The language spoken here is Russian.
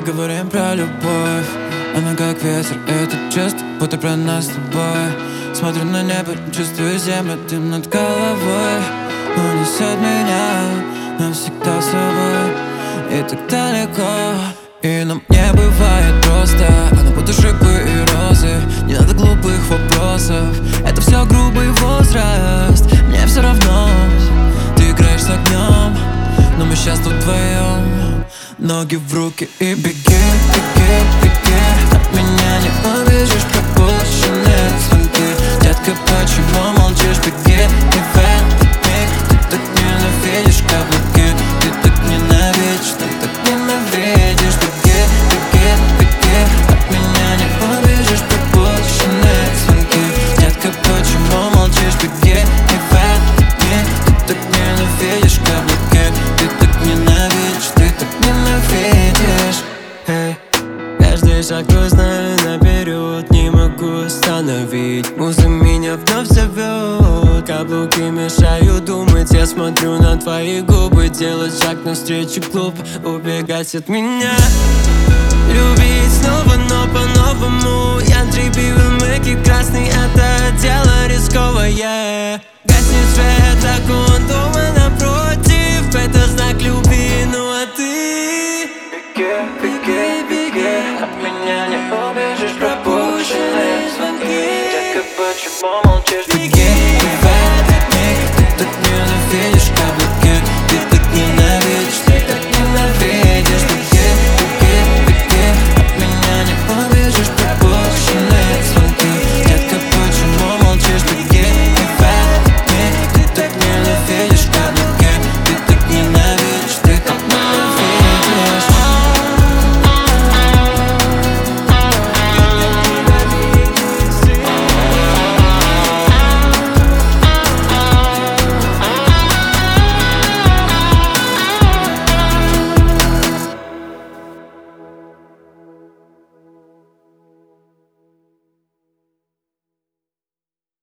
говорим про любовь, она как ветер, это чувство, будто про нас с тобой. Смотрю на небо, чувствую землю, дым над головой. Унесет меня навсегда с собой. И так далеко, и нам не бывает просто. Она будто шипы и розы, не надо глупых вопросов. Это все грубый возраст, мне все равно. Ты играешь с огнем, но мы сейчас тут вдвоем. Ноги в руки и беги, беги, беги. От меня не убежишь, пропущенные звонки. Детка, почему молчишь? Беги, и в этот миг ты так ненавидишь каблуки. Ты так ненавидишь, ты так ненавидишь. Беги, беги, беги. От меня не убежишь, пропущенные звонки. Детка, почему молчишь? Беги, и в этот миг ты так ненавидишь каблуки. Ты так ненавидишь, ты так ненавидишь. Эй, каждый шаг твой знаю наперед, не могу остановить. Муза меня вновь зовет, каблуки мешают думать. Я смотрю на твои губы, делать шаг навстречу глупо, убегать от меня. Любить снова, но по-новому. Янтри, пиво, мэки, красный, это дело рисковое. Гаснет свет, закон дома напротив.